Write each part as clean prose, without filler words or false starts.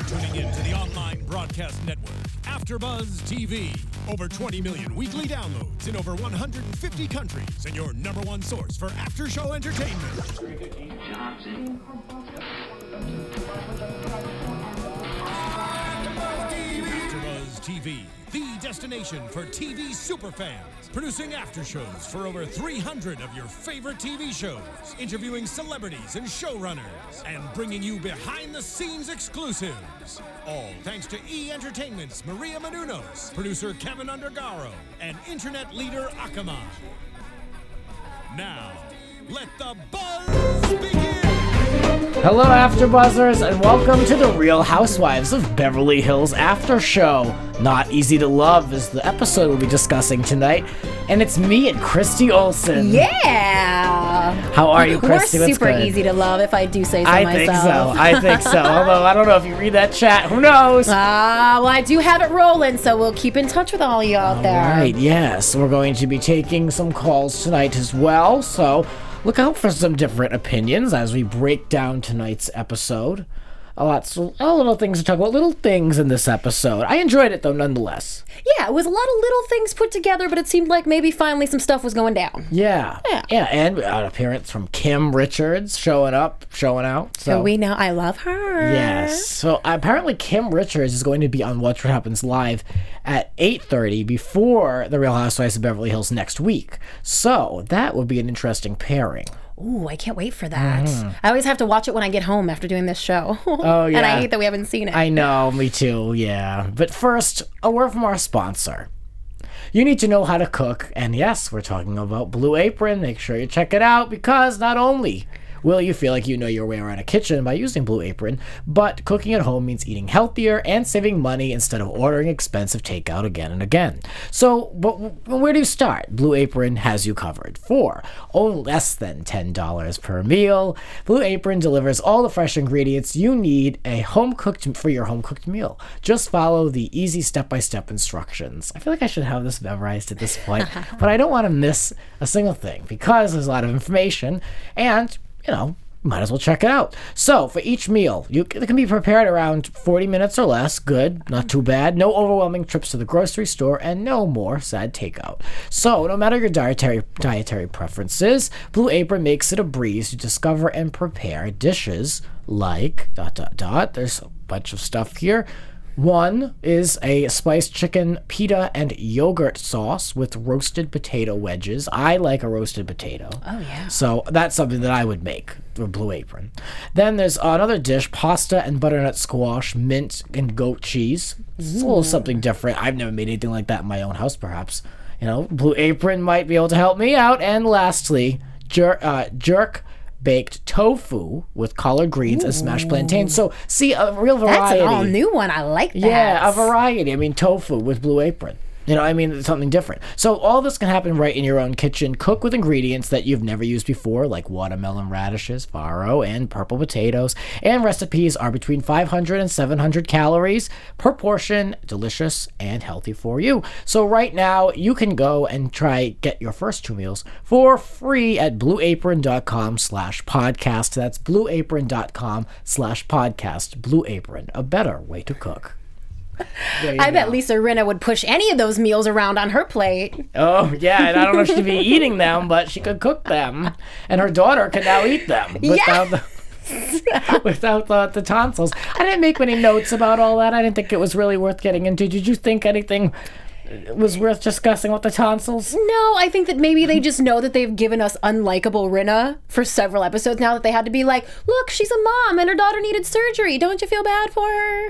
tuning in to the online broadcast network, AfterBuzz TV. Over 20 million weekly downloads in over 150 countries, and your number one source for after-show entertainment. AfterBuzz TV, the destination for TV superfans. Producing after shows for over 300 of your favorite TV shows, interviewing celebrities and showrunners, and bringing you behind-the-scenes exclusives. All thanks to E! Entertainment's Maria Menounos, producer Kevin Undergaro, and internet leader Akamai. Now, let the buzz begin! Hello, AfterBuzzers, and welcome to the Real Housewives of Beverly Hills After Show. Not Easy to Love is the episode we'll be discussing tonight, and it's me and Christy Olsen. Yeah! How are you, Christy? We're What's super good? easy to love, if I do say so I myself. think so. Although, I don't know if you read that chat. Who knows? Well, I do have it rolling, so we'll keep in touch with all you out there. Right, yes. We're going to be taking some calls tonight as well, so look out for some different opinions as we break down tonight's episode. Little things to talk about, little things in this episode. I enjoyed it, though, nonetheless. Yeah, it was a lot of little things put together, but it seemed like maybe finally some stuff was going down. Yeah, and an appearance from Kim Richards showing out. So we know I love her. Yes. So apparently Kim Richards is going to be on Watch What Happens Live at 8:30 before The Real Housewives of Beverly Hills next week. So that would be an interesting pairing. Ooh, I can't wait for that. I always have to watch it when I get home after doing this show. Oh, yeah. And I hate that we haven't seen it. I know, me too, yeah. But first, a word from our sponsor. You need to know how to cook, and yes, we're talking about Blue Apron. Make sure you check it out, because not only will you feel like you know your way around a kitchen by using Blue Apron, but cooking at home means eating healthier and saving money instead of ordering expensive takeout again and again. So, but where do you start? Blue Apron has you covered. For only less than $10 per meal, Blue Apron delivers all the fresh ingredients you need for your home-cooked meal. Just follow the easy step-by-step instructions. I feel like I should have this memorized at this point, but I don't want to miss a single thing because there's a lot of information, and might as well check it out. So, for each meal, it can be prepared around 40 minutes or less. Good, not too bad. No overwhelming trips to the grocery store, and no more sad takeout. So, no matter your dietary preferences, Blue Apron makes it a breeze to discover and prepare dishes like ... There's a bunch of stuff here. One is a spiced chicken pita and yogurt sauce with roasted potato wedges. I like a roasted potato. Oh, yeah. So that's something that I would make for Blue Apron. Then there's another dish, pasta and butternut squash, mint and goat cheese. It's a little something different. I've never made anything like that in my own house, perhaps. Blue Apron might be able to help me out. And lastly, jerk baked tofu with collard greens and smashed plantains. So, see, a real variety. That's an all-new one. I like that. Yeah, a variety. I mean, tofu with Blue Apron. It's something different. So all this can happen right in your own kitchen. Cook with ingredients that you've never used before, like watermelon radishes, farro, and purple potatoes. And recipes are between 500 and 700 calories per portion, delicious and healthy for you. So right now, you can go and get your first 2 meals for free at blueapron.com/podcast. That's blueapron.com/podcast. Blue Apron, a better way to cook. I bet Lisa Rinna would push any of those meals around on her plate. Oh, yeah, and I don't know if she'd be eating them, but she could cook them. And her daughter could now eat them without the tonsils. I didn't make many notes about all that. I didn't think it was really worth getting into. Did you think anything was worth discussing with the tonsils? No, I think that maybe they just know that they've given us unlikable Rinna for several episodes now, that they had to be like, look, she's a mom and her daughter needed surgery. Don't you feel bad for her?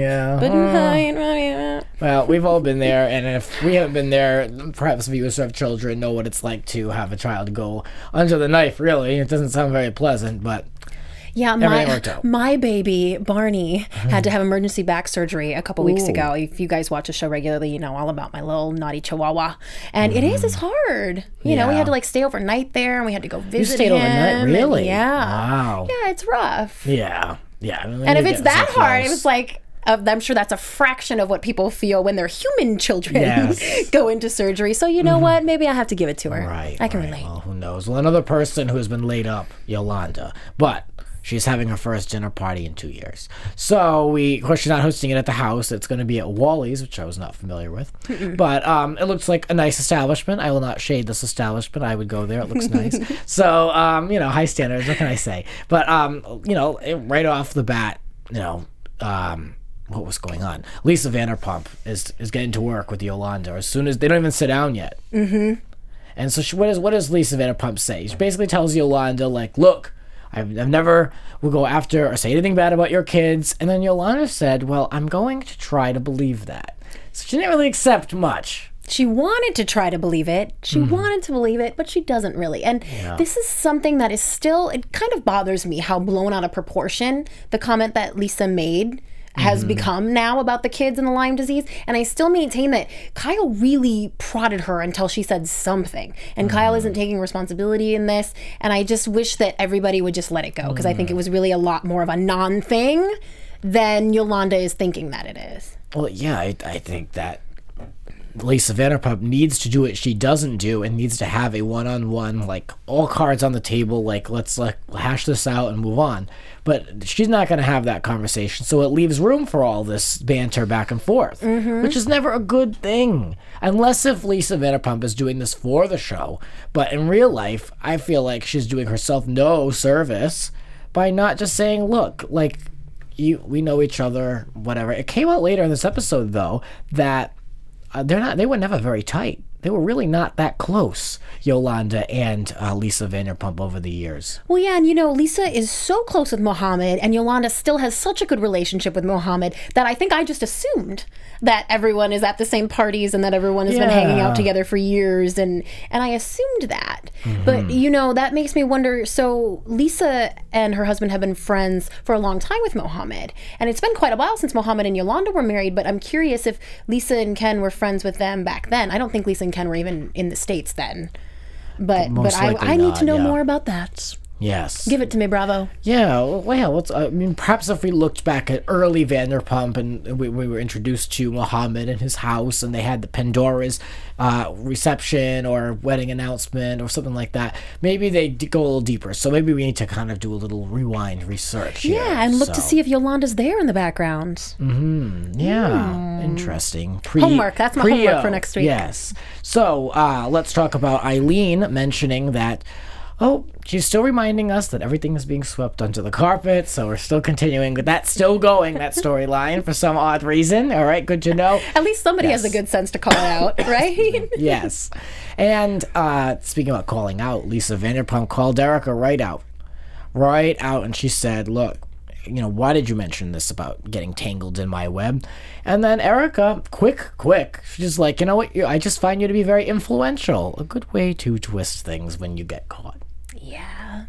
Yeah. Well, we've all been there, and if we haven't been there, perhaps viewers who have children know what it's like to have a child go under the knife, really. It doesn't sound very pleasant, but yeah, my baby, Barney, had to have emergency back surgery a couple weeks ago. If you guys watch the show regularly, you know all about my little naughty chihuahua. And it's hard. You know, we had to stay overnight there, and we had to go visit him. You stayed overnight? Really? Yeah. Wow. Yeah, it's rough. Yeah. I mean, and if it's that hard, it was like, I'm sure that's a fraction of what people feel when their human children go into surgery. So you know what? Maybe I have to give it to her. Right. I can relate. Well, who knows? Well, another person who has been laid up, Yolanda. But She's having her first dinner party in 2 years. So of course, she's not hosting it at the house. It's going to be at Wally's, which I was not familiar with. But it looks like a nice establishment. I will not shade this establishment. I would go there. It looks nice. So, high standards. What can I say? But, right off the bat, what was going on? Lisa Vanderpump is getting to work with Yolanda as soon as they don't even sit down yet. Mm-hmm. And so what does Lisa Vanderpump say? She basically tells Yolanda, like, look, I've never will go after or say anything bad about your kids. And then Yolanda said, well, I'm going to try to believe that. So she didn't really accept much. She wanted to try to believe it. She wanted to believe it, but she doesn't really. And this is something that is still, it kind of bothers me how blown out of proportion the comment that Lisa made has become now about the kids and the Lyme disease. And I still maintain that Kyle really prodded her until she said something. And Kyle isn't taking responsibility in this. And I just wish that everybody would just let it go, because I think it was really a lot more of a non-thing than Yolanda is thinking that it is. Well, yeah, I think that Lisa Vanderpump needs to do what she doesn't do and needs to have a one-on-one, like, all cards on the table, like, let's hash this out and move on. But she's not going to have that conversation, so it leaves room for all this banter back and forth, which is never a good thing. Unless if Lisa Vanderpump is doing this for the show. But in real life, I feel like she's doing herself no service by not just saying, look, like, we know each other, whatever. It came out later in this episode, though, that they were never very tight. They were really not that close, Yolanda and Lisa Vanderpump, over the years. Well, yeah, and Lisa is so close with Mohammed, and Yolanda still has such a good relationship with Mohammed that I think I just assumed that everyone is at the same parties and that everyone has been hanging out together for years, and I assumed that. But, that makes me wonder, so Lisa and her husband have been friends for a long time with Mohammed, and it's been quite a while since Mohammed and Yolanda were married, but I'm curious if Lisa and Ken were friends with them back then. I don't think Lisa and Ken were even in the States then. But I need to know more about that. Yes. Give it to me, Bravo. Yeah, well, perhaps if we looked back at early Vanderpump and we were introduced to Mohammed and his house, and they had the Pandora's reception or wedding announcement or something like that, maybe they go a little deeper. So maybe we need to kind of do a little rewind research here. Yeah, and look to see if Yolanda's there in the background. Yeah, interesting. Homework. That's my homework for next week. Yes. So let's talk about Eileen mentioning that, she's still reminding us that everything is being swept under the carpet, so we're still continuing with that, still going, that storyline for some odd reason. All right, good to know. At least somebody has the good sense to call it out, right? Yes. And speaking about calling out, Lisa Vanderpump called Erica right out, and she said, look, why did you mention this about getting tangled in my web? And then Erica, quick, she's like, you know what, I just find you to be very influential. A good way to twist things when you get caught. Yeah.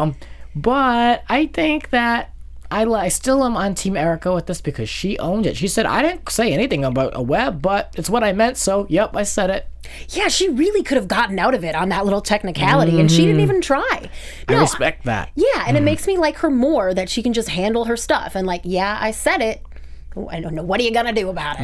But I think that I still am on Team Erica with this, because she owned it. She said, I didn't say anything about a web, but it's what I meant, so yep, I said it. Yeah, she really could have gotten out of it on that little technicality, and she didn't even try. No, I respect that. Yeah, and it makes me like her more, that she can just handle her stuff and I said it. I don't know. What are you gonna do about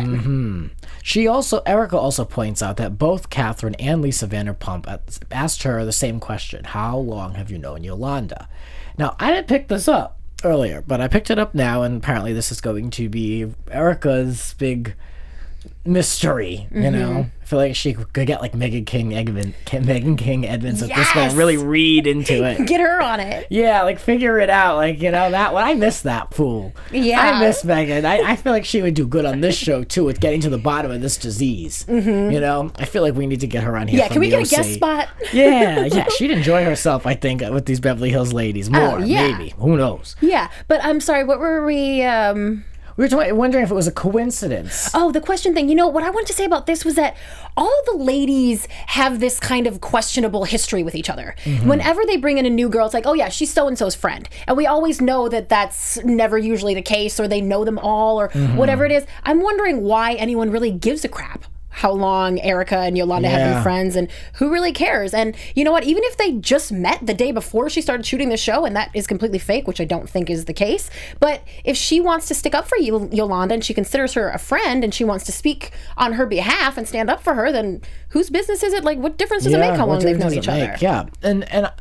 it? Erica also points out that both Catherine and Lisa Vanderpump asked her the same question: how long have you known Yolanda? Now, I didn't pick this up earlier, but I picked it up now, and apparently this is going to be Erica's big mystery. I feel like she could get like Meghan King Edmonds at this point, really read into it. Get her on it. Yeah, like figure it out. Like, that one. I miss that fool. Yeah. I miss Meghan. I feel like she would do good on this show too, with getting to the bottom of this disease. I feel like we need to get her on here. Yeah, can we get a guest spot? Yeah, she'd enjoy herself, I think, with these Beverly Hills ladies more. Maybe. Who knows? Yeah, but I'm sorry, what were we We were wondering if it was a coincidence. Oh, the question thing. What I wanted to say about this was that all the ladies have this kind of questionable history with each other. Whenever they bring in a new girl, it's like, oh yeah, she's so-and-so's friend. And we always know that that's never usually the case, or they know them all, or whatever it is. I'm wondering why anyone really gives a crap how long Erica and Yolanda have been friends, and who really cares? And you know what? Even if they just met the day before she started shooting the show, and that is completely fake, which I don't think is the case, but if she wants to stick up for Yolanda and she considers her a friend and she wants to speak on her behalf and stand up for her, then whose business is it? Like, what difference does it make how long they've known each other? Yeah, and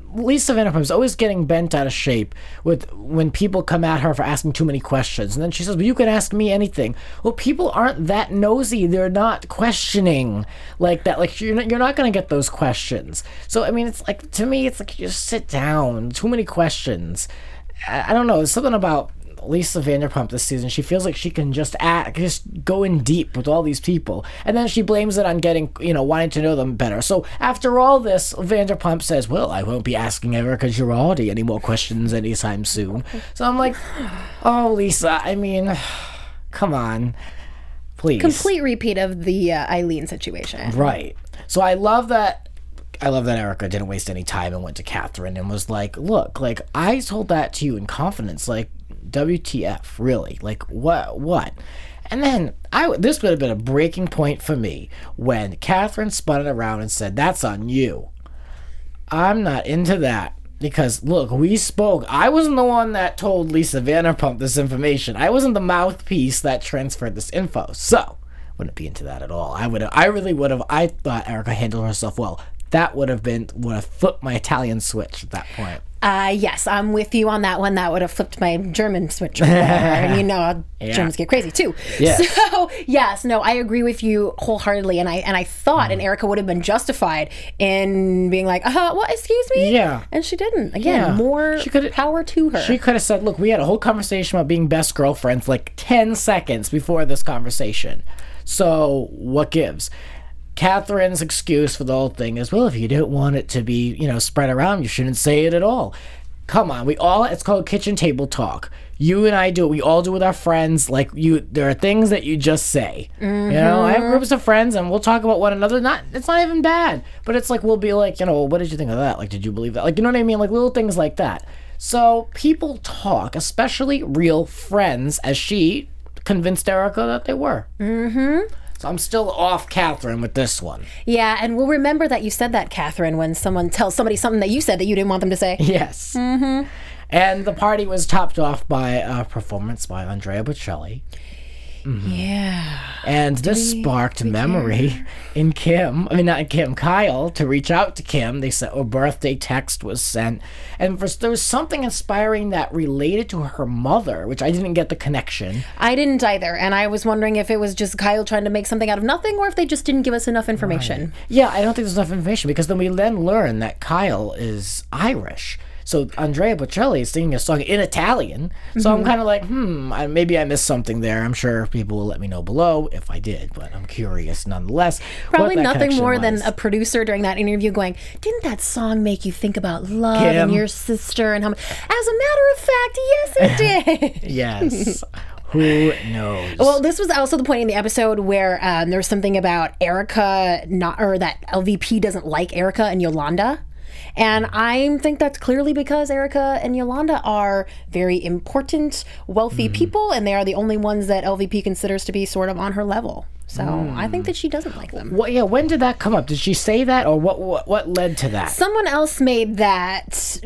Lisa Vanderpump is always getting bent out of shape with when people come at her for asking too many questions. And then she says, well, you can ask me anything. Well, people aren't that nosy. They're not questioning like that. Like, you're not going to get those questions. So, I mean, it's like, to me, it's like, you just sit down. Too many questions. I don't know. There's something about Lisa Vanderpump this season. She feels like she can just go in deep with all these people, and then she blames it on getting, wanting to know them better. So after all this, Vanderpump says, well, I won't be asking Erica Girardi any more questions anytime soon. So I'm like, oh, Lisa, I mean, come on, please. Complete repeat of the Eileen situation. Right. So I love that Erica didn't waste any time and went to Catherine and was like, look, like, I told that to you in confidence, like, WTF, really? Like, what? And then, this would have been a breaking point for me when Catherine spun it around and said, that's on you. I'm not into that. Because, look, we spoke. I wasn't the one that told Lisa Vanderpump this information. I wasn't the mouthpiece that transferred this info. So, wouldn't be into that at all. I thought Erica handled herself well. That would have flipped my Italian switch at that point. Yes, I'm with you on that one. That would have flipped my German switch over there. And Germans get crazy too. Yes. So, yes, no, I agree with you wholeheartedly. And I thought, and Erica would have been justified in being like, what, excuse me? Yeah. And she didn't. Again, more power to her. She could have said, look, we had a whole conversation about being best girlfriends like 10 seconds before this conversation. So, what gives? Catherine's excuse for the whole thing is, well, if you don't want it to be, spread around, you shouldn't say it at all. Come on, it's called kitchen table talk. You and I do it. We all do it with our friends. Like, there are things that you just say. Mm-hmm. I have groups of friends and we'll talk about one another. It's not even bad, but it's like, we'll be like, what did you think of that? Like, did you believe that? Like, you know what I mean? Like, little things like that. So people talk, especially real friends, as she convinced Erica that they were. Mm-hmm. So I'm still off Catherine with this one. Yeah, and we'll remember that you said that, Catherine, when someone tells somebody something that you said that you didn't want them to say. Yes. Mm-hmm. And the party was topped off by a performance by Andrea Bocelli. Mm-hmm. Yeah. And this sparked memory in Kyle, to reach out to Kim. They said a birthday text was sent. And there was something inspiring that related to her mother, which I didn't get the connection. I didn't either. And I was wondering if it was just Kyle trying to make something out of nothing, or if they just didn't give us enough information. Right. Yeah, I don't think there's enough information, because then we learn that Kyle is Irish. So Andrea Bocelli is singing a song in Italian. So I'm kind of like, maybe I missed something there. I'm sure people will let me know below if I did, but I'm curious nonetheless. Probably nothing more than a producer during that interview going, didn't that song make you think about love and your sister? And how? As a matter of fact, yes, it did. Yes. Who knows? Well, this was also the point in the episode where there was something about Erica, that LVP doesn't like Erica and Yolanda. And I think that's clearly because Erica and Yolanda are very important, wealthy people, and they are the only ones that LVP considers to be sort of on her level. So I think that she doesn't like them. Well, yeah, when did that come up? Did she say that, or what led to that? Someone else made that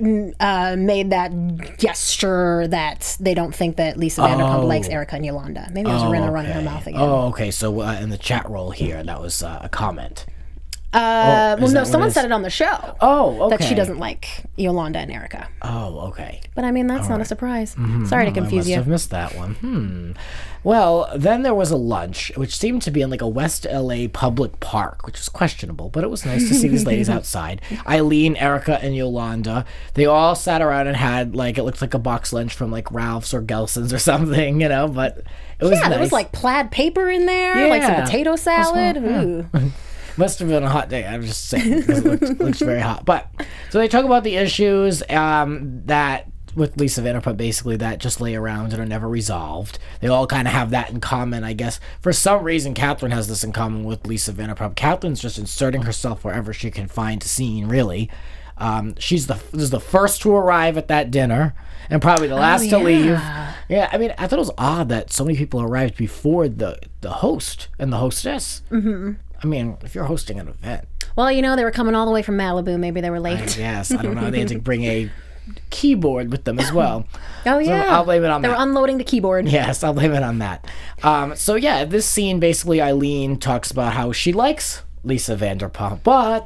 gesture that they don't think that Lisa Vanderpump likes Erica and Yolanda. Maybe I was running her mouth again. Oh, okay. So in the chat roll here, that was a comment. Someone said it on the show. Oh, okay. That she doesn't like Yolanda and Erica. Oh, okay. But I mean, that's not a surprise. Sorry to confuse you. I must have missed that one. Well, then there was a lunch, which seemed to be in like a West LA public park, which was questionable, but it was nice to see these ladies outside. Eileen, Erica, and Yolanda. They all sat around and had it looked like a box lunch from like Ralph's or Gelson's or something, but it was nice. There was like plaid paper in there, like some potato salad. Ooh. Must have been a hot day. I'm just saying, because it looks very hot. But so they talk about the issues that with Lisa Vanderpump, basically, that just lay around and are never resolved. They all kind of have that in common, I guess. For some reason, Catherine has this in common with Lisa Vanderpump. Catherine's just inserting herself wherever she can find a scene, really. She's the first to arrive at that dinner, and probably the last to leave. Yeah, I mean, I thought it was odd that so many people arrived before the host and the hostess. Mm-hmm. I mean, if you're hosting an event. Well, they were coming all the way from Malibu. Maybe they were late. Yes, I don't know. They had to bring a keyboard with them as well. Oh, yeah. So I'll blame it on that. They were unloading the keyboard. Yes, I'll blame it on that. So, yeah, this scene, basically, Eileen talks about how she likes Lisa Vanderpump, but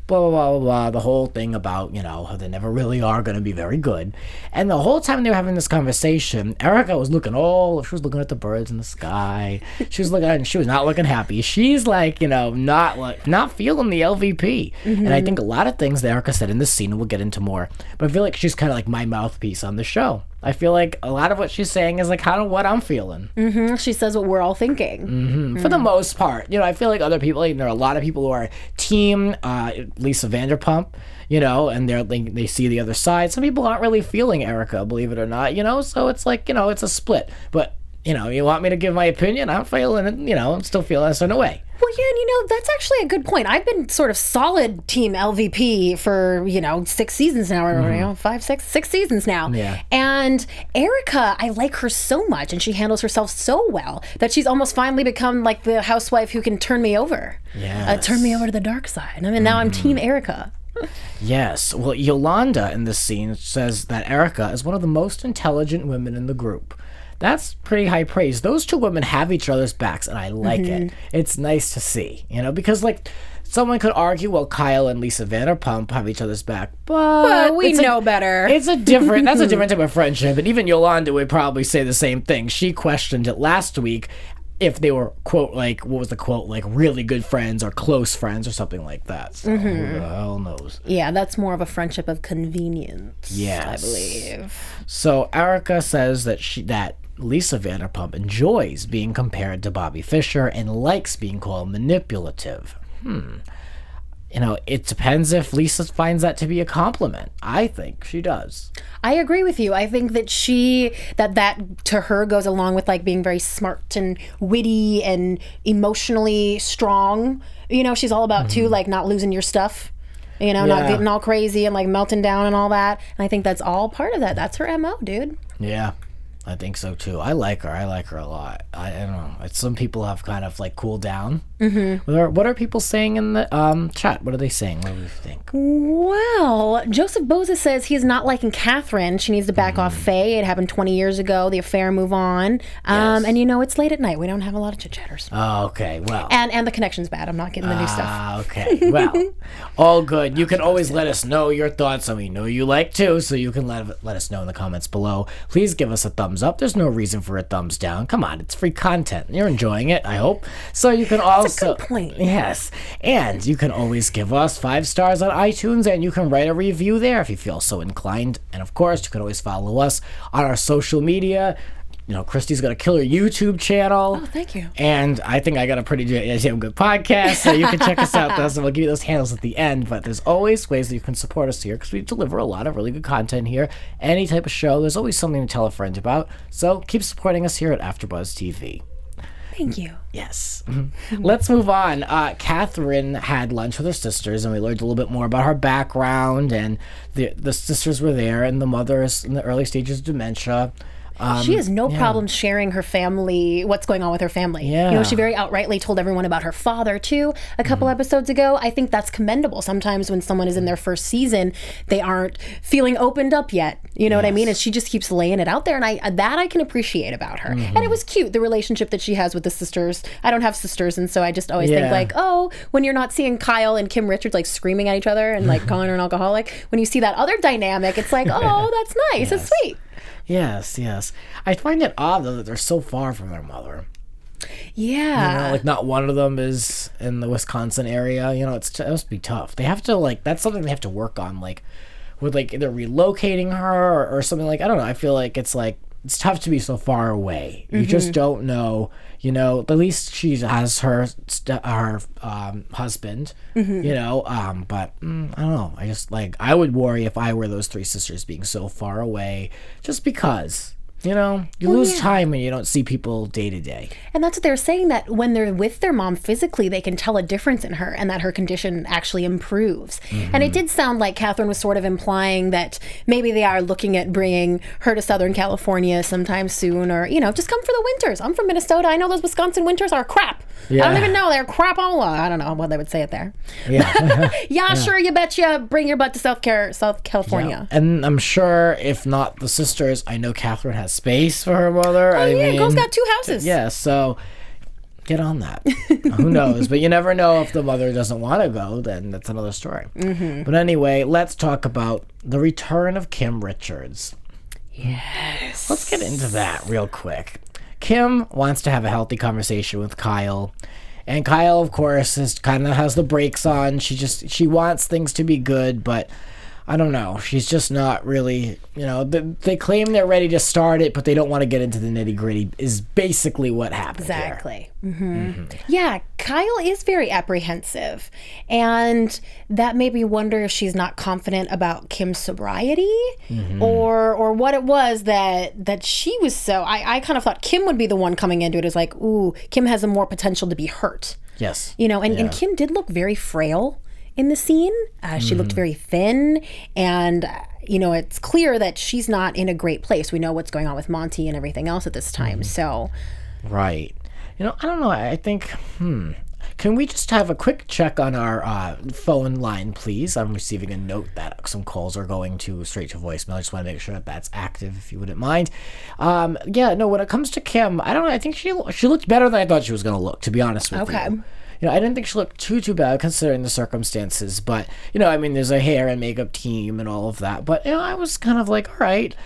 blah, blah, blah, blah, blah. The whole thing about, how they never really are going to be very good. And the whole time they were having this conversation, Erica was looking she was looking at the birds in the sky. She was not looking happy. She's like, not feeling the LVP. And I think a lot of things that Erica said in this scene, we'll get into more, but I feel like she's kind of like my mouthpiece on the show. I feel like a lot of what she's saying is like kind of what I'm feeling. She says what we're all thinking. For the most part. I feel like other people, there are a lot of people who are team Lisa Vanderpump, and they see the other side. Some people aren't really feeling Erica, believe it or not, so it's like, it's a split. But, you want me to give my opinion? I'm feeling it, I'm still feeling a certain way. Well, yeah, and that's actually a good point. I've been sort of solid team LVP for, 6 seasons now, or 6 seasons now. Yeah. And Erica, I like her so much, and she handles herself so well that she's almost finally become like the housewife who can turn me over. Yes. Turn me over to the dark side. I mean, now I'm team Erica. Yes. Well, Yolanda in this scene says that Erica is one of the most intelligent women in the group. That's pretty high praise. Those two women have each other's backs, and I like it. It's nice to see, because like someone could argue, well, Kyle and Lisa Vanderpump have each other's back, but we know better. That's a different type of friendship, and even Yolanda would probably say the same thing. She questioned it last week if they were, quote, like, what was the quote, like really good friends or close friends or something like that. So who the hell knows? Yeah, that's more of a friendship of convenience. Yes. I believe. So Erica says that Lisa Vanderpump enjoys being compared to Bobby Fischer and likes being called manipulative. It depends if Lisa finds that to be a compliment. I think she does. I agree with you. I think that that to her goes along with like being very smart and witty and emotionally strong. She's all about too, like not losing your stuff. Not getting all crazy and like melting down and all that. And I think that's all part of that. That's her MO, dude. Yeah. I think so too. I like her a lot. I don't know. Some people have kind of like cooled down. What are people saying in the chat? What are they saying? What do you think? Well, Joseph Boza says he's not liking Catherine. She needs to back off Faye. It happened 20 years ago. The affair, move on. Yes. And it's late at night. We don't have a lot of chit-chatters. Oh, okay. Well. And the connection's bad. I'm not getting the new stuff. Okay. Well, all good. You can always let us know your thoughts, and we know you like too, so you can let us know in the comments below. Please give us a thumbs up. There's no reason for a thumbs down. Come on, it's free content. You're enjoying it, I hope. So you can also... That's a good point. Yes. And you can always give us 5 stars on iTunes, and you can write a review there if you feel so inclined. And of course, you can always follow us on our social media. Christy's got a killer YouTube channel. Oh, thank you. And I think I got a pretty damn good podcast, so you can check us out. And we'll give you those handles at the end. But there's always ways that you can support us here because we deliver a lot of really good content here. Any type of show, there's always something to tell a friend about. So keep supporting us here at AfterBuzz TV. Thank you. Yes. Let's move on. Catherine had lunch with her sisters, and we learned a little bit more about her background. And the sisters were there, and the mother is in the early stages of dementia. She has no problem sharing her family, what's going on with her family. Yeah. She very outrightly told everyone about her father, too, a couple episodes ago. I think that's commendable. Sometimes when someone is in their first season, they aren't feeling opened up yet. You know what I mean? And she just keeps laying it out there, and I can appreciate about her. And it was cute, the relationship that she has with the sisters. I don't have sisters, and so I just always think like, oh, when you're not seeing Kyle and Kim Richards like screaming at each other and like calling her an alcoholic, when you see that other dynamic, it's like, oh, that's nice. It's sweet. Yes. I find it odd, though, that they're so far from their mother. Yeah. Like not one of them is in the Wisconsin area. It must be tough. They have to, that's something they have to work on, with, either relocating her or something I don't know. I feel like it's tough to be so far away. You just don't know, at least she has her husband, but I don't know. I just I would worry if I were those 3 sisters being so far away just because, you lose time when you don't see people day to day. And that's what they're saying, that when they're with their mom physically, they can tell a difference in her and that her condition actually improves. And it did sound like Catherine was sort of implying that maybe they are looking at bringing her to Southern California sometime soon, or, just come for the winters. I'm from Minnesota. I know those Wisconsin winters are crap. Yeah. I don't even know. They're crapola. I don't know what they would say it there. Yeah. Sure, you betcha. Bring your butt to South California. Yeah. And I'm sure if not the sisters, I know Catherine has space for her mother. Oh, girl's got 2 houses. Yeah, so get on that. Who knows? But you never know. If the mother doesn't want to go, then that's another story. But anyway, let's talk about the return of Kim Richards. Yes. Let's get into that real quick. Kim wants to have a healthy conversation with Kyle. And Kyle, of course, is kind of has the brakes on. She wants things to be good, but I don't know. She's just not really, they claim they're ready to start it, but they don't want to get into the nitty gritty is basically what happened. Exactly. Yeah, Kyle is very apprehensive. And that made me wonder if she's not confident about Kim's sobriety or what it was that she was so. I kind of thought Kim would be the one coming into it as like, ooh, Kim has a more potential to be hurt. Yes. And Kim did look very frail in the scene. She looked very thin, and it's clear that she's not in a great place. We know what's going on with Monty and everything else at this time. So right. I don't know. I think can we just have a quick check on our phone line, please? I'm receiving a note that some calls are going straight to voicemail. I just want to make sure that that's active, if you wouldn't mind. When it comes to Kim, I don't know. I think she looked better than I thought she was going to look, to be honest with you. I didn't think she looked too bad considering the circumstances, but, there's a hair and makeup team and all of that, but, I was kind of like, all right.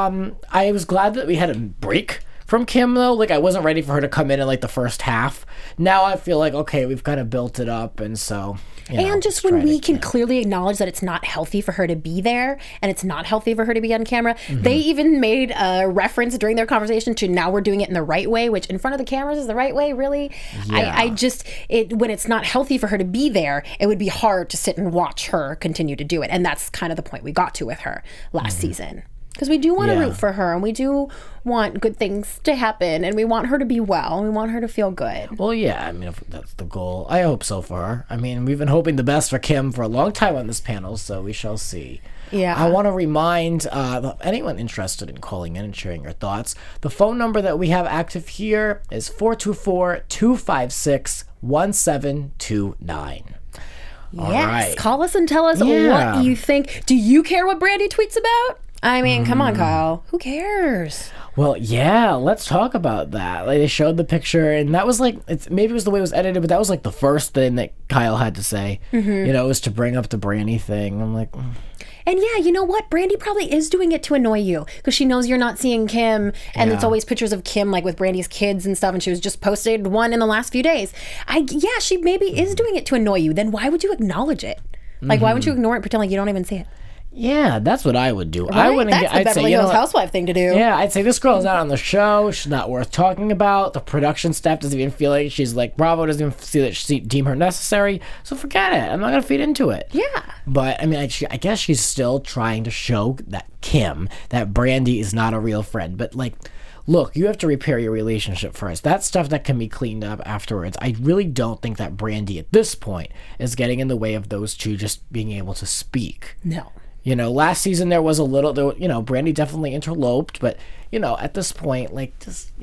I was glad that we had a break from Kim, though. Like, I wasn't ready for her to come in like the first half. Now I feel like, okay, we've kind of built it up, and so... and just when we can clearly acknowledge that it's not healthy for her to be there and it's not healthy for her to be on camera. They even made a reference during their conversation to now we're doing it in the right way, which in front of the cameras is the right way, really. Yeah. When it's not healthy for her to be there, it would be hard to sit and watch her continue to do it. And that's kind of the point we got to with her last season. Because we do want to root for her, and we do want good things to happen, and we want her to be well, and we want her to feel good. Well, yeah, if that's the goal. I hope so for her. We've been hoping the best for Kim for a long time on this panel, so we shall see. Yeah. I want to remind anyone interested in calling in and sharing your thoughts, the phone number that we have active here is 424-256-1729. Yes, All right. Call us and tell us what you think. Do you care what Brandi tweets about? Come on, Kyle. Who cares? Well, yeah, let's talk about that. Like, they showed the picture, and that was like, maybe it was the way it was edited, but that was like the first thing that Kyle had to say. It was to bring up the Brandi thing. I'm like... And yeah, you know what? Brandi probably is doing it to annoy you because she knows you're not seeing Kim, and it's always pictures of Kim like with Brandi's kids and stuff, and she was just posted one in the last few days. She maybe is doing it to annoy you. Then why would you acknowledge it? Like, why would you ignore it and pretend like you don't even see it? Yeah, that's what I would do. Right? I wouldn't. That's the Beverly Hills Housewife thing to do. Yeah, I'd say this girl's not on the show. She's not worth talking about. The production staff doesn't even feel like she's like Bravo doesn't even see that deem her necessary. So forget it. I'm not gonna feed into it. Yeah. But I guess she's still trying to show that Kim, that Brandi is not a real friend. But like, look, you have to repair your relationship first. That's stuff that can be cleaned up afterwards. I really don't think that Brandi at this point is getting in the way of those two just being able to speak. No. Last season there was a little, Brandi definitely interloped, but, at this point, like, just,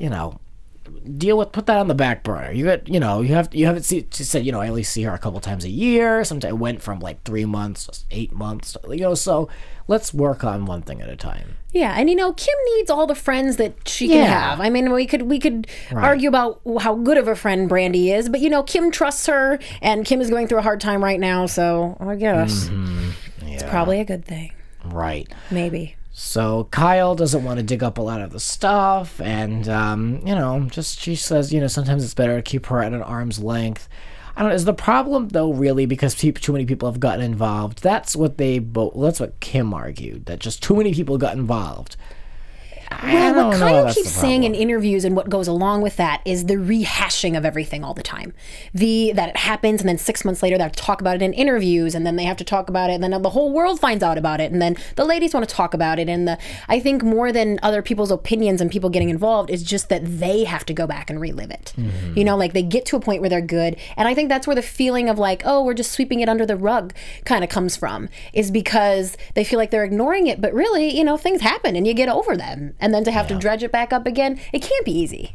put that on the back burner. You haven't she said, I only see her a couple times a year. Sometimes it went from like 3 months to 8 months, so let's work on one thing at a time. Yeah, and Kim needs all the friends that she can have. We could argue about how good of a friend Brandi is, but Kim trusts her, and Kim is going through a hard time right now, so I guess it's probably a good thing. Right. Maybe. So Kyle doesn't want to dig up a lot of the stuff, and she says, sometimes it's better to keep her at an arm's length. I don't know. Is the problem though really because too many people have gotten involved? That's what Kim argued, that just too many people got involved. Well, what Kyle keeps saying in interviews and what goes along with that is the rehashing of everything all the time. That it happens, and then 6 months later they have to talk about it in interviews, and then they have to talk about it, and then the whole world finds out about it, and then the ladies want to talk about it. And I think more than other people's opinions and people getting involved is just that they have to go back and relive it. Like they get to a point where they're good, and I think that's where the feeling of like, oh, we're just sweeping it under the rug kind of comes from, is because they feel like they're ignoring it, but really, things happen and you get over them. And then to have to dredge it back up again, it can't be easy.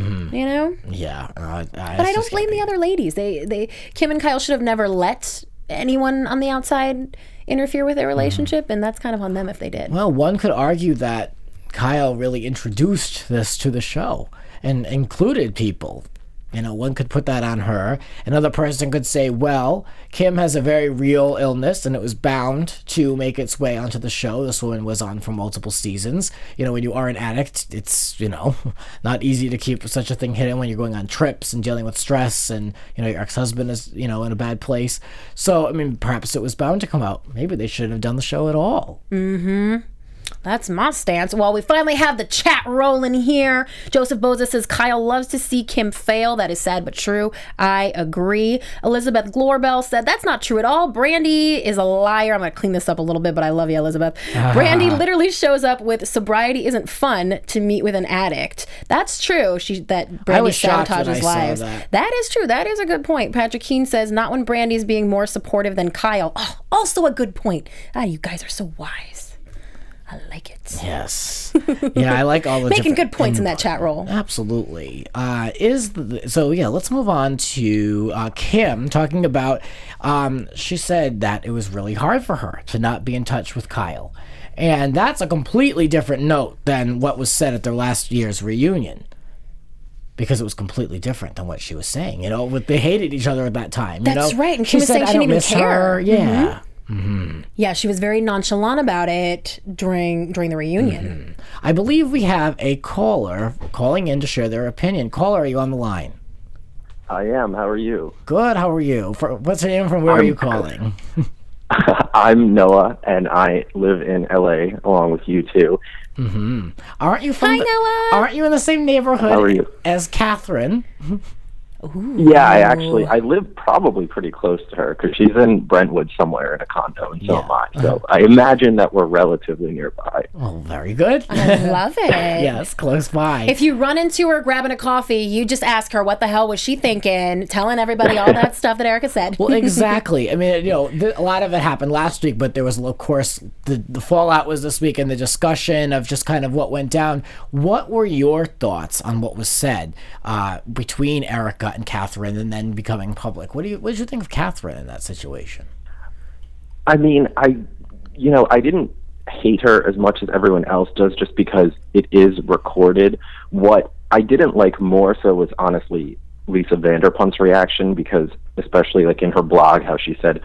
Yeah. But I don't blame the other ladies. Kim and Kyle should have never let anyone on the outside interfere with their relationship, and that's kind of on them if they did. Well, one could argue that Kyle really introduced this to the show and included people. One could put that on her. Another person could say, well, Kim has a very real illness and it was bound to make its way onto the show. This woman was on for multiple seasons. When you are an addict, it's, not easy to keep such a thing hidden when you're going on trips and dealing with stress and, your ex-husband is, in a bad place. So, perhaps it was bound to come out. Maybe they shouldn't have done the show at all. Mm-hmm. That's my stance. Well, we finally have the chat rolling here. Joseph Boza says, Kyle loves to see Kim fail. That is sad but true. I agree. Elizabeth Glorbell said, that's not true at all. Brandi is a liar. I'm going to clean this up a little bit, but I love you, Elizabeth. Brandi literally shows up with sobriety isn't fun to meet with an addict. That's true. That Brandi sabotages lives. That is true. That is a good point. Patrick Keene says, not when Brandi's being more supportive than Kyle. Oh, also a good point. You guys are so wise. I like it. Yes. Yeah, I like all the making good points in that chat roll. Absolutely. Let's move on to Kim talking about, she said that it was really hard for her to not be in touch with Kyle. And that's a completely different note than what was said at their last year's reunion. Because it was completely different than what she was saying. They hated each other at that time. That's right. And Kim was saying she didn't even care. Yeah. Mm-hmm. Mm-hmm. Yeah, she was very nonchalant about it during the reunion. Mm-hmm. I believe we have a caller calling in to share their opinion. Caller, are you on the line? I am. How are you? Good. How are you? What's your name? From where are you calling? I'm Noah, and I live in LA along with you too. Mm-hmm. Aren't you from? Hi, Noah. Aren't you in the same neighborhood How are you? as Catherine? Ooh. Yeah, I live probably pretty close to her because she's in Brentwood somewhere in a condo, and so am I. So I imagine that we're relatively nearby. Oh, very good. I love it. Yes, close by. If you run into her grabbing a coffee, you just ask her what the hell was she thinking, telling everybody all that stuff that Erica said. Well, exactly. A lot of it happened last week, but there was, of course, the fallout was this week and the discussion of just kind of what went down. What were your thoughts on what was said between Erica and Catherine and then becoming public? What did you think of Catherine in that situation? I didn't hate her as much as everyone else does just because it is recorded. What I didn't like more so was honestly Lisa Vanderpump's reaction, because especially in her blog, how she said,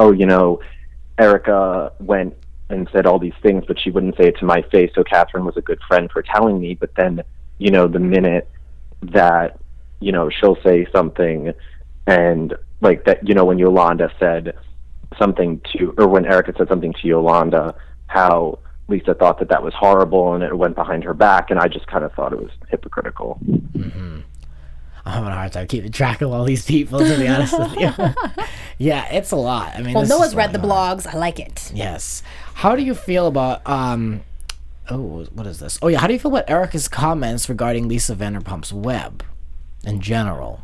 Erica went and said all these things, but she wouldn't say it to my face, so Catherine was a good friend for telling me. But then, the minute that she'll say something and that, when Yolanda said something or when Erica said something to Yolanda, how Lisa thought that was horrible and it went behind her back. And I just kind of thought it was hypocritical. Mm-hmm. I'm having a hard time keeping track of all these people, to be honest with you. Yeah, it's a lot. Noah's read the blogs. I like it. Yes. How do you feel about, what is this? Oh yeah. How do you feel about Erica's comments regarding Lisa Vanderpump's web? In general,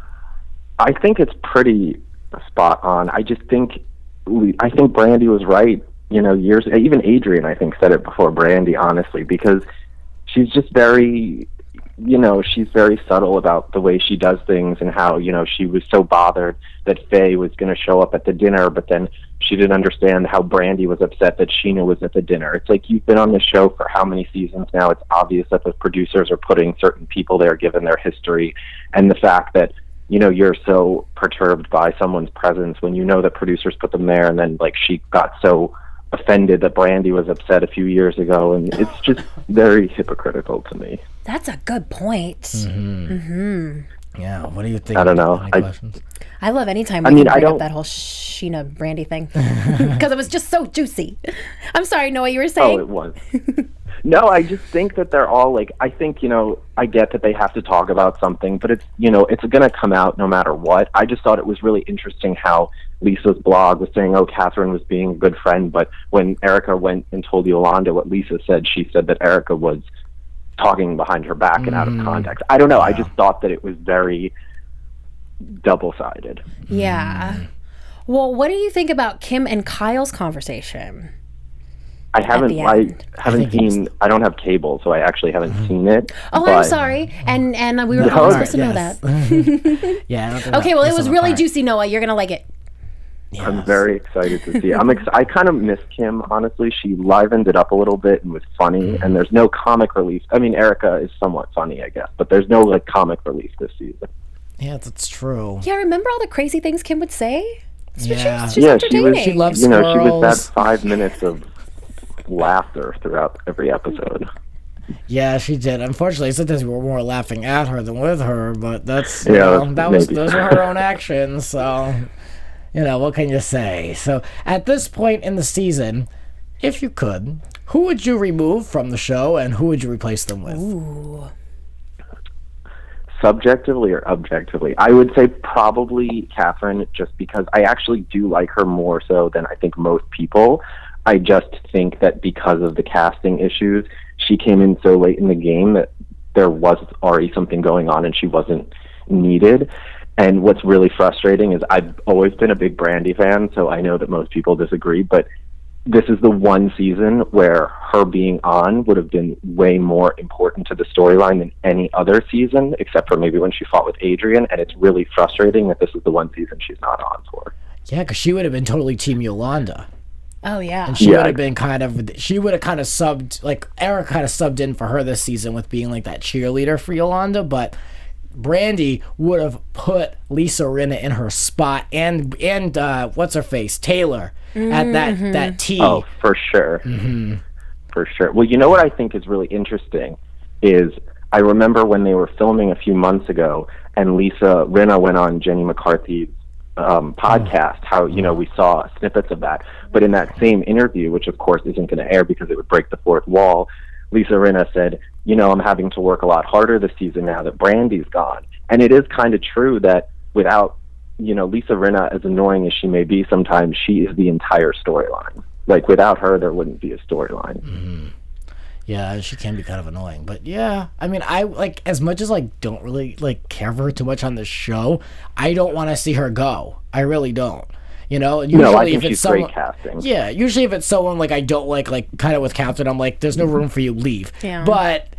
I think it's pretty spot on. I think Brandi was right. Even Adrian, I think, said it before Brandi, honestly, because she's just very, she's very subtle about the way she does things and how, she was so bothered that Faye was going to show up at the dinner, but then she didn't understand how Brandi was upset that Sheena was at the dinner. It's like, you've been on the show for how many seasons now? It's obvious that the producers are putting certain people there given their history, and the fact that, you're so perturbed by someone's presence when the producers put them there, and then she got so offended that Brandi was upset a few years ago, and it's just very hypocritical to me. That's a good point. Mm-hmm. Mm-hmm. Yeah, what do you think? I don't know. I love any time we can bring up that whole Sheena Brandi thing because it was just so juicy. I'm sorry, Noah, you were saying? Oh, it was. No, I just think that they're all I think, I get that they have to talk about something, but it's, it's going to come out no matter what. I just thought it was really interesting how Lisa's blog was saying, Catherine was being a good friend, but when Erica went and told Yolanda what Lisa said, she said that Erica was talking behind her back and out of context. I don't know. Yeah. I just thought that it was very double-sided. Yeah. Well, what do you think about Kim and Kyle's conversation? I haven't seen. I don't have cable, so I actually haven't seen it. Oh, I'm sorry, and we were supposed to know that. Yeah. Okay, well, it was really juicy, Noah. You're gonna like it. Yes. I'm very excited to see it. I kind of miss Kim, honestly. She livened it up a little bit and was funny, and there's no comic relief. Erica is somewhat funny, I guess, but there's no comic relief this season. Yeah, that's true. Yeah, remember all the crazy things Kim would say? Yeah. She's entertaining. She loves She girls. was that 5 minutes of laughter throughout every episode. Yeah, she did. Unfortunately, sometimes we were more laughing at her than with her, but that's those are her own actions. So, what can you say? So, at this point in the season, if you could, who would you remove from the show, and who would you replace them with? Ooh. Subjectively or objectively? I would say probably Catherine, just because I actually do like her more so than I think most people. I just think that because of the casting issues, she came in so late in the game that there was already something going on and she wasn't needed. And what's really frustrating is I've always been a big Brandi fan, so I know that most people disagree, but this is the one season where her being on would have been way more important to the storyline than any other season, except for maybe when she fought with Adrian, and it's really frustrating that this is the one season she's not on for. Yeah, because she would have been totally Team Yolanda. Oh, yeah. And she would have been kind of subbed, like, Eric kind of subbed in for her this season with being like that cheerleader for Yolanda, but Brandi would have put Lisa Rinna in her spot and what's her face, Taylor, at that T. Oh, for sure. Mm-hmm. For sure. Well, you know what I think is really interesting is I remember when they were filming a few months ago and Lisa Rinna went on Jenny McCarthy's podcast, how, we saw snippets of that. But in that same interview, which of course isn't going to air because it would break the fourth wall, Lisa Rinna said, I'm having to work a lot harder this season now that Brandi's gone. And it is kind of true that without, Lisa Rinna, as annoying as she may be sometimes, she is the entire storyline. Like, without her, there wouldn't be a storyline. Mm-hmm. Yeah, she can be kind of annoying. But yeah, I mean, I, like, as much as, like, don't really, like, care for her too much on the show, I don't want to see her go. I really don't. Usually I think if it's she's someone, great casting. Yeah, usually if it's someone like I don't like kind of with Catherine, I'm like, there's no room for you, leave. Yeah. But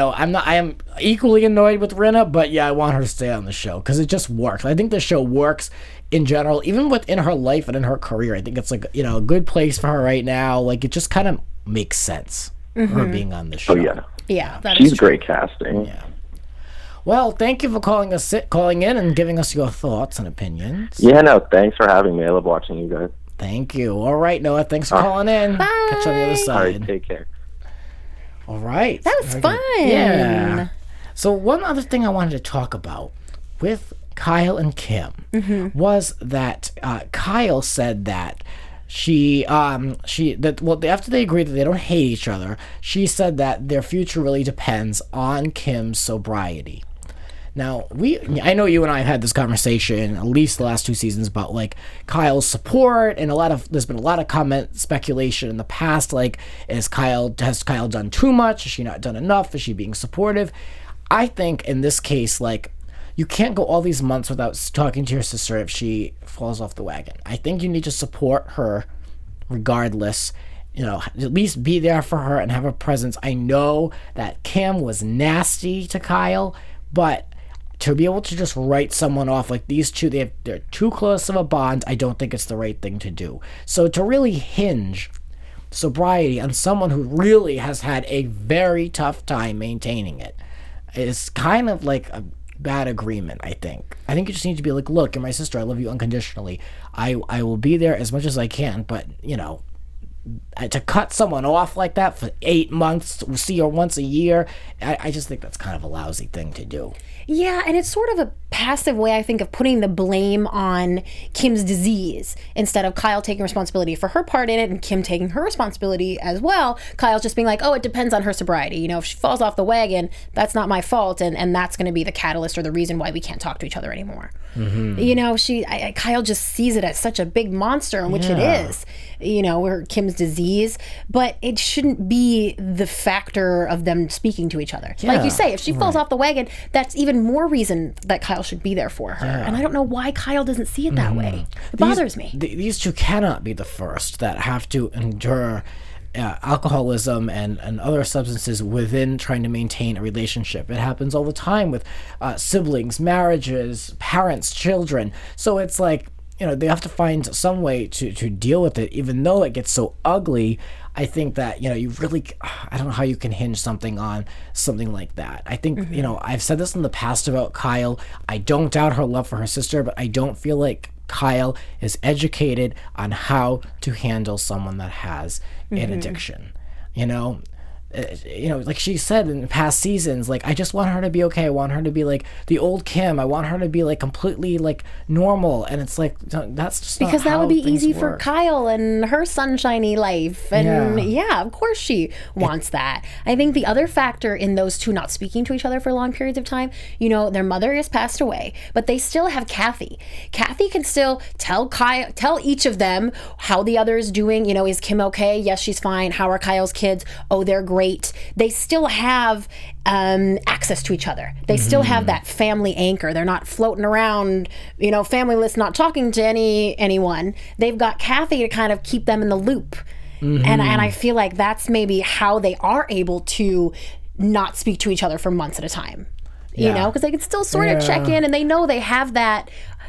I am equally annoyed with Rinna, but yeah, I want her to stay on the show because it just works. I think the show works in general, even within her life and in her career. I think it's like a good place for her right now. Like, it just kind of makes sense her being on the show. Oh yeah, Yeah, she's great casting. Yeah. Well, thank you for calling in and giving us your thoughts and opinions. Yeah, no, thanks for having me. I love watching you guys. Thank you. All right, Noah, thanks for calling in. Bye. Catch you on the other All side. right, take care. All right. That was fun. Yeah. So one other thing I wanted to talk about with Kyle and Kim was that Kyle said that after they agreed that they don't hate each other, she said that their future really depends on Kim's sobriety. Now, I know you and I have had this conversation at least the last 2 seasons about, like, Kyle's support, and there's been a lot of comment speculation in the past, like, has Kyle done too much? Has she not done enough? Is she being supportive? I think in this case, like, you can't go all these months without talking to your sister if she falls off the wagon. I think you need to support her regardless. At least be there for her and have a presence. I know that Kim was nasty to Kyle, but to be able to just write someone off like these two, they're too close of a bond. I don't think it's the right thing to do. So to really hinge sobriety on someone who really has had a very tough time maintaining it is kind of like a bad agreement, I think. I think you just need to be like, look, you're my sister. I love you unconditionally. I will be there as much as I can, but, to cut someone off like that for 8 months, see her once a year, I just think that's kind of a lousy thing to do. Yeah, and it's sort of a passive way, I think, of putting the blame on Kim's disease instead of Kyle taking responsibility for her part in it and Kim taking her responsibility as well. Kyle's just being like, oh, it depends on her sobriety. If she falls off the wagon, that's not my fault, and that's going to be the catalyst or the reason why we can't talk to each other anymore. Mm-hmm. Kyle just sees it as such a big monster, in which it is, where Kim's disease, but it shouldn't be the factor of them speaking to each other. Yeah, like you say, if she falls off the wagon, that's even more reason that Kyle should be there for her. Yeah. And I don't know why Kyle doesn't see it that way. It bothers me. These two cannot be the first that have to endure alcoholism and other substances within trying to maintain a relationship. It happens all the time with siblings, marriages, parents, children. So it's like, they have to find some way to deal with it, even though it gets so ugly. I think that, you really, I don't know how you can hinge something on something like that. I think, I've said this in the past about Kyle. I don't doubt her love for her sister, but I don't feel like Kyle is educated on how to handle someone that has an addiction. Like she said in past seasons, like, I just want her to be okay. I want her to be like the old Kim. I want her to be like completely like normal. And it's like, that's just because not that would be easy work. for Kyle and her sunshiny life. And yeah, of course she wants that. I think the other factor in those two not speaking to each other for long periods of time, their mother has passed away, but they still have Kathy. Kathy can still tell each of them how the other is doing. Is Kim okay? Yes, she's fine. How are Kyle's kids? Oh, they're great. They still have access to each other. They still have that family anchor. They're not floating around, familyless, not talking to anyone. They've got Kathy to kind of keep them in the loop. And I feel like that's maybe how they are able to not speak to each other for months at a time. Because they can still sort of check in, and they know they have that.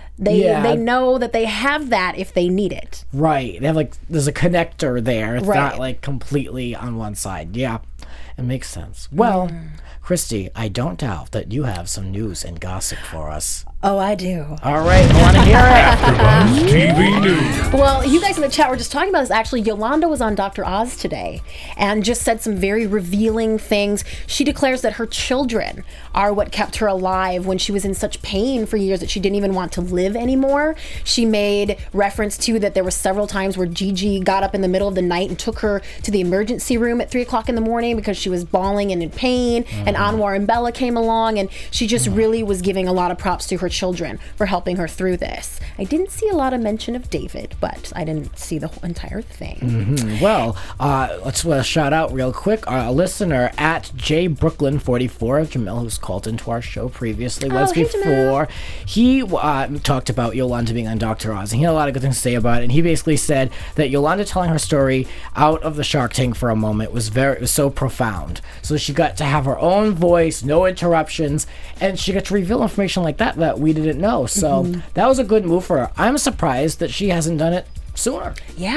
They know that they have that if they need it. Right. They have there's a connector there. It's not like completely on one side. Yeah. It makes sense. Well, Christy, I don't doubt that you have some news and gossip for us. Oh, I do. All right, I want to hear it. TV News. Well, you guys in the chat were just talking about this. Actually, Yolanda was on Dr. Oz today and just said some very revealing things. She declares that her children are what kept her alive when she was in such pain for years that she didn't even want to live anymore. She made reference to that there were several times where Gigi got up in the middle of the night and took her to the emergency room at 3 o'clock in the morning because she was bawling and in pain. And Anwar and Bella came along, and she just really was giving a lot of props to her children for helping her through this. I didn't see a lot of mention of David, but I didn't see the whole entire thing. Well, let's shout out real quick. Our listener at JBrooklyn44, Jamil, who's called into our show previously once before. He talked about Yolanda being on Dr. Oz, and he had a lot of good things to say about it. And he basically said that Yolanda telling her story out of the Shark Tank for a moment was so profound. So she got to have her own voice, no interruptions, and she got to reveal information like that we didn't know. So that was a good move for her. I'm surprised that she hasn't done it sooner.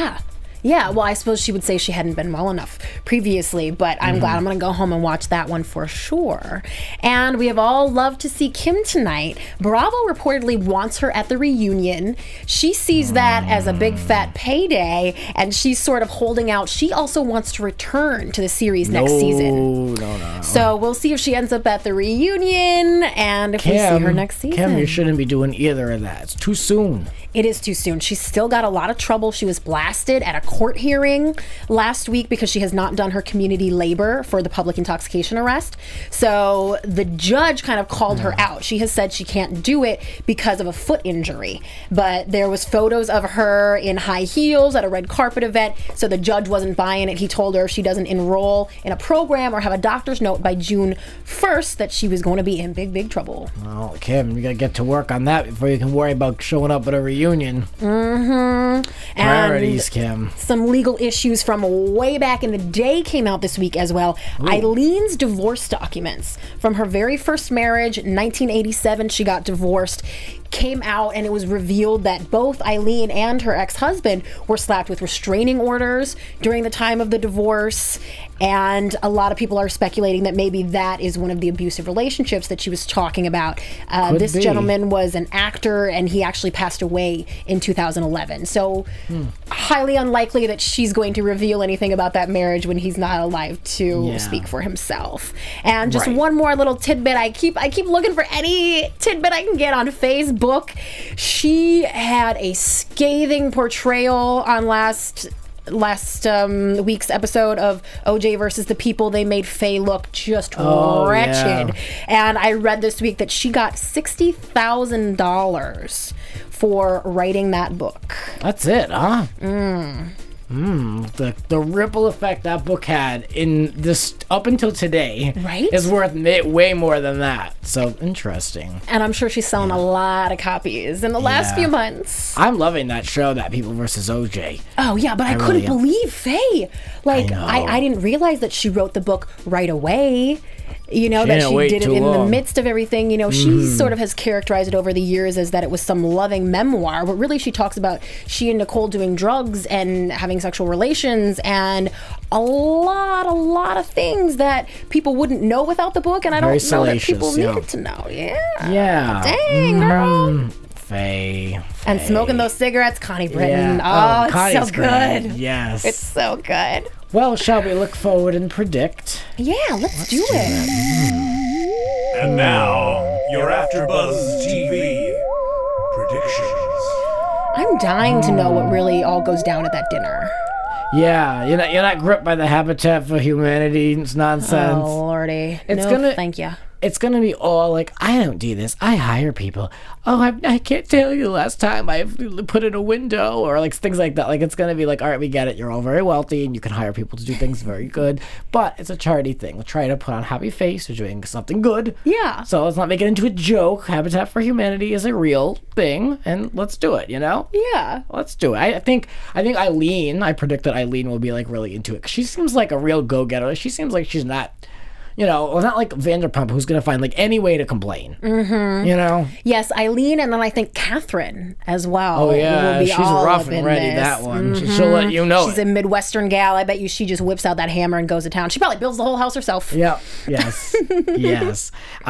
Yeah, well, I suppose she would say she hadn't been well enough previously, but I'm glad I'm going to go home and watch that one for sure. And we have all loved to see Kim tonight. Bravo reportedly wants her at the reunion. She sees that as a big fat payday, and she's sort of holding out. She also wants to return to the series next season. No. So we'll see if she ends up at the reunion and if we see her next season. Kim, you shouldn't be doing either of that. It's too soon. It is too soon. She's still got a lot of trouble. She was blasted at a court hearing last week because she has not done her community labor for the public intoxication arrest. So the judge kind of called her out. She has said she can't do it because of a foot injury. But there was photos of her in high heels at a red carpet event. So the judge wasn't buying it. He told her if she doesn't enroll in a program or have a doctor's note by June 1st that she was going to be in big, big trouble. Well, Kim, you got to get to work on that before you can worry about showing up at a reunion. Priorities, Kim. Some legal issues from way back in the day came out this week as well. Ooh. Eileen's divorce documents from her very first marriage, 1987, she got divorced, came out, and it was revealed that both Eileen and her ex-husband were slapped with restraining orders during the time of the divorce. And a lot of people are speculating that maybe that is one of the abusive relationships that she was talking about. This gentleman was an actor, and he actually passed away in 2011. So highly unlikely that she's going to reveal anything about that marriage when he's not alive to speak for himself. And just one more little tidbit. I keep looking for any tidbit I can get on Facebook. She had a scathing portrayal on last week's episode of OJ versus the People. They made Faye look just wretched. And I read this week that she got $60,000 for writing that book. That's it, huh? The ripple effect that book had in this up until today is worth way more than that. So interesting. And I'm sure she's selling a lot of copies in the last few months. I'm loving that show, that People versus OJ. Oh yeah, but I couldn't believe Faye. Like I didn't realize that she wrote the book right away. You know, that she did it in the midst of everything. You know, she sort of has characterized it over the years as that it was some loving memoir, but really she talks about she and Nicole doing drugs and having sexual relations and a lot of things that people wouldn't know without the book, and I don't know that people needed to know. Yeah. Dang, girl. Faye. And smoking those cigarettes, Connie Britton. Oh, it's Connie's so good. Yes. It's so good. Well, shall we look forward and predict? Yeah, let's do it. And now, your AfterBuzz TV predictions. I'm dying to know what really all goes down at that dinner. Yeah, you're not gripped by the Habitat for Humanity nonsense. Oh, Lordy. Thank you. It's going to be all like, I don't do this. I hire people. Oh, I can't tell you the last time I put in a window, or like things like that. Like, it's going to be like, all right, we get it. You're all very wealthy and you can hire people to do things very good. But it's a charity thing. We'll try to put on a happy face. We're doing something good. Yeah. So let's not make it into a joke. Habitat for Humanity is a real thing, and let's do it, you know? Yeah. Let's do it. I think Eileen, I predict that Eileen will be like really into it. 'Cause she seems like a real go-getter. She seems like she's not... not like Vanderpump, who's going to find like any way to complain. Mm-hmm. You know? Yes, Eileen, and then I think Catherine as well. Oh, yeah. Will be she's all rough up and in ready, this. that one. Mm-hmm. She'll let you know. She's a Midwestern gal. I bet you she just whips out that hammer and goes to town. She probably builds the whole house herself. Yeah. Yes. Yes.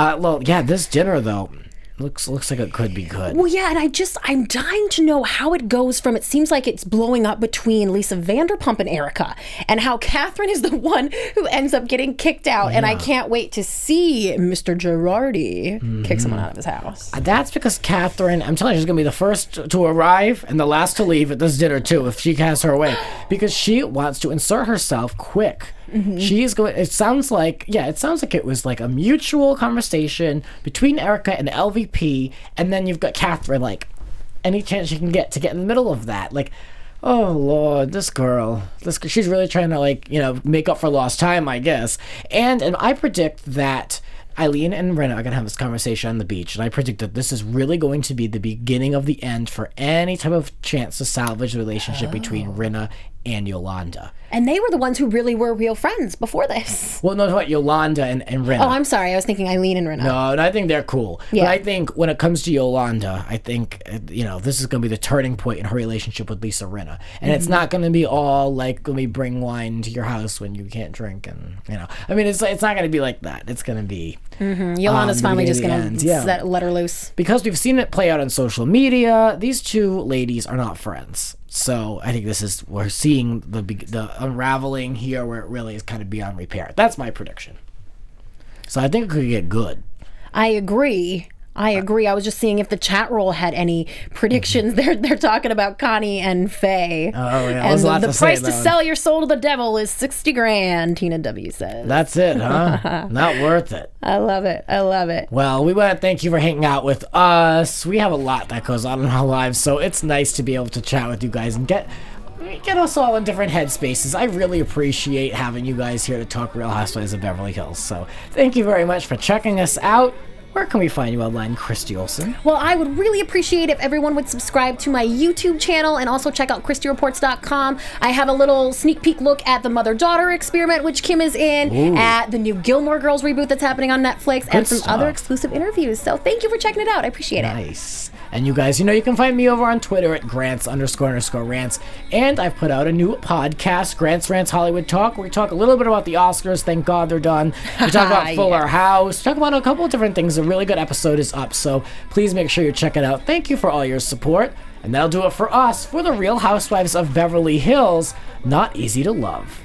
This dinner, though, looks like it could be good. Well, yeah, and I'm dying to know how it goes from, it seems like it's blowing up between Lisa Vanderpump and Erica, and how Catherine is the one who ends up getting kicked out, and I can't wait to see Mr. Girardi kick someone out of his house. That's because Catherine, I'm telling you, she's going to be the first to arrive and the last to leave at this dinner, too, if she has her way, because she wants to insert herself quick. Mm-hmm. It sounds like it was like a mutual conversation between Erica and LVP, and then you've got Catherine, like, any chance she can get in the middle of that. Like, oh, Lord, this girl, she's really trying to, like, make up for lost time, I guess. And I predict that Eileen and Rinna are going to have this conversation on the beach, and I predict that this is really going to be the beginning of the end for any type of chance to salvage the relationship between Rinna and Yolanda. And they were the ones who really were real friends before this. Well, no, what, Yolanda and Rinna. Oh, I'm sorry. I was thinking Eileen and Rinna. No, I think they're cool. Yeah. But I think when it comes to Yolanda, I think, this is going to be the turning point in her relationship with Lisa Rinna. And it's not going to be all like, let me bring wine to your house when you can't drink. And, I mean, it's not going to be like that. It's going to be... Mm-hmm. Yolanda's finally just going to let her loose. Because we've seen it play out on social media, these two ladies are not friends. So I think we're seeing the unraveling here where it really is kind of beyond repair. That's my prediction. So I think it could get good. I agree. I was just seeing if the chat roll had any predictions. They're talking about Connie and Faye. Oh, yeah. And the price to sell your soul to the devil is $60,000, Tina W says. That's it, huh? Not worth it. I love it. Well, we want to thank you for hanging out with us. We have a lot that goes on in our lives, so it's nice to be able to chat with you guys and get us all in different headspaces. I really appreciate having you guys here to talk Real Housewives of Beverly Hills. So thank you very much for checking us out. Where can we find you online, Christy Olson? Well, I would really appreciate if everyone would subscribe to my YouTube channel and also check out ChristyReports.com. I have a little sneak peek look at the mother-daughter experiment, which Kim is in, at the new Gilmore Girls reboot that's happening on Netflix, and some other exclusive interviews. So thank you for checking it out. I appreciate it. Nice. And you guys, you can find me over on Twitter at Grants__rants. And I've put out a new podcast, Grants Rants Hollywood Talk, where we talk a little bit about the Oscars. Thank God they're done. We talk about Fuller House. Talk about a couple of different things. A really good episode is up, so please make sure you check it out. Thank you for all your support. And that'll do it for us for the Real Housewives of Beverly Hills. Not easy to love.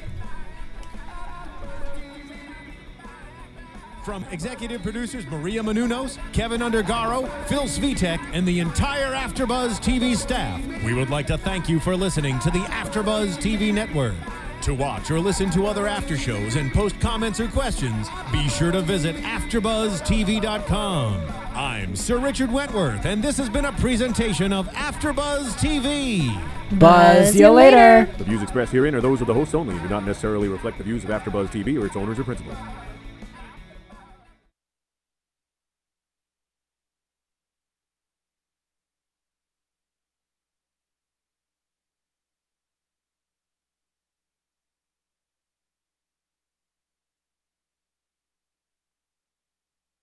From executive producers Maria Menounos, Kevin Undergaro, Phil Svitek, and the entire AfterBuzz TV staff, we would like to thank you for listening to the AfterBuzz TV network. To watch or listen to other after shows and post comments or questions, be sure to visit AfterBuzzTV.com. I'm Sir Richard Wentworth, and this has been a presentation of AfterBuzz TV. Buzz you later. The views expressed herein are those of the hosts only and do not necessarily reflect the views of AfterBuzz TV or its owners or principals.